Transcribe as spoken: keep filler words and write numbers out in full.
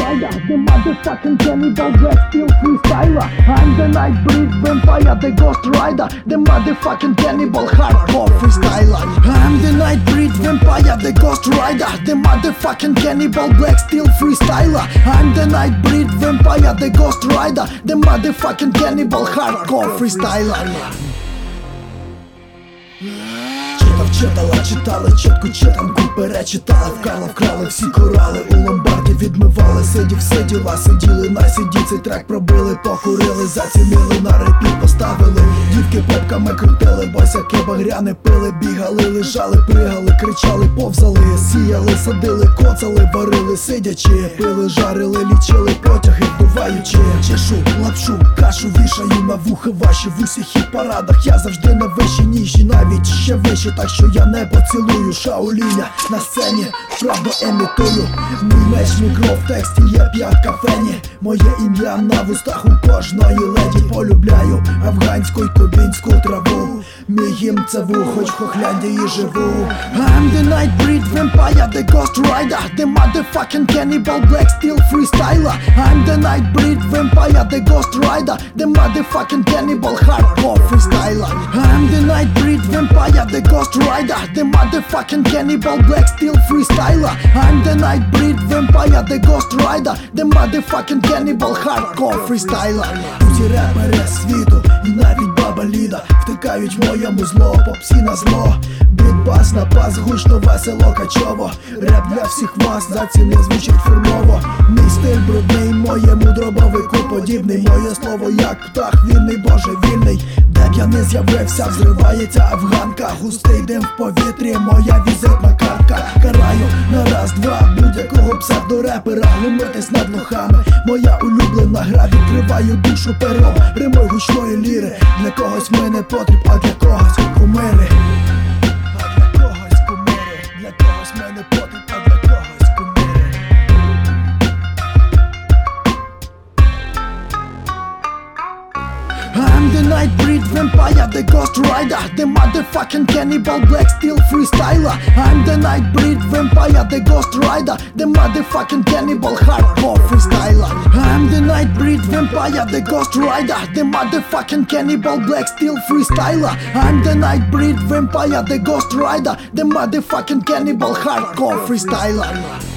Rider, the motherfucking cannibal black steel freestyler. I'm the Nightbreed vampire, the Ghost Rider, the motherfucking cannibal hardcore freestyler. I'm the Nightbreed vampire, the Ghost Rider, the motherfucking cannibal black steel freestyler. I'm the Nightbreed vampire, the Ghost Rider, the motherfucking cannibal hardcore freestyler. Читав, читала, читали, чітку читанку перечитали, вкрали, вкрали, всі корали, у ломбарді відмивали, сидів, сиділа, сиділи на сіді, цей трек пробили, покурили, зацінили, на репіт поставили, дівки попками крутили, босяки багряни пили, бігали, лежали, пригали, кричали, повзали, сіяли, садили, коцали, варили, сидячи, пили, жарили, лічили потяги, вбиваючи, чешу, лапшу, кашу вішаю на вуха ваші, в усіх хіт-парадах я завжди на вищій ніжі, навіть ще вище, так що я не поцілую Шаоліня на сцені, правду емітую. Мій меч, мій кров, в тексті є п'ятка фені. Моє ім'я на вустах у кожної леді. Полюбляю афганську й кубінську траву. Мій гімн це ву, хоч в Хохляндії живу. I'm the Nightbreed vampire, the Ghost Rider, the motherfucking cannibal black steel freestyler. I'm the Nightbreed vampire, the Ghost Rider, the motherfucking cannibal hardcore freestyler. I'm the Nightbreed vampire, the Ghost Rider, the motherfucking cannibal black steel freestyler. I'm the Nightbreed vampire, the Ghost Rider, the motherfucking cannibal hardcore freestyler. Усі репери світу і навіть баба Ліда втикають в моєму зло, попсі на зло. Бітбас на пас, гучно, весело, качово. Реп для всіх вас, заціни звучить фірмово. Мій стиль брудний, моєму дробовику подібний. Моє слово як птах, вільний, боже вільний. Де б я не з'явився, взривається афганка. Густий дим в повітрі, моя візитна картка. Караю на раз-два будь-якого псевдорепера. Глумитись над лохами, моя улюблена гра. Відкриваю душу пером, римою гучної ліри. Для когось ми не потріб, а для когось кумири. А для когось кумири, для когось ми не потріб, а для когось кумири. I'm the Nightbreed vampire, the Ghost Rider, the motherfucking cannibal black steel freestyler. I'm the Nightbreed vampire, the Ghost Rider, the motherfucking cannibal hardcore freestyler. I'm the Nightbreed vampire, the Ghost Rider, the motherfucking cannibal black steel freestyler. I'm the Nightbreed vampire, the Ghost Rider, the motherfucking cannibal hardcore freestyler.